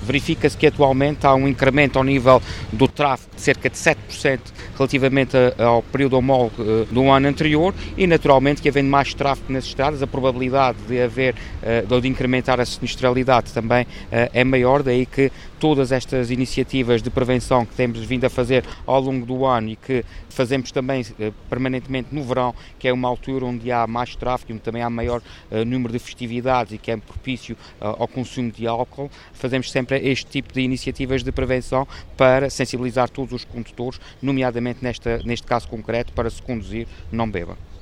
verifica-se que atualmente há um incremento ao nível do tráfego de cerca de 7% relativamente ao período homólogo do ano anterior e naturalmente que havendo mais tráfego nas estradas, a probabilidade de incrementar a sinistralidade também é maior, daí que todas estas iniciativas de prevenção que temos vindo a fazer ao longo do ano e que fazemos também permanentemente no verão, que é uma altura onde há mais tráfego, onde também há maior número de festividades e que é propício ao consumo de álcool, fazemos sempre este tipo de iniciativas de prevenção para sensibilizar todos os condutores, nomeadamente neste caso concreto, para se conduzir não beba.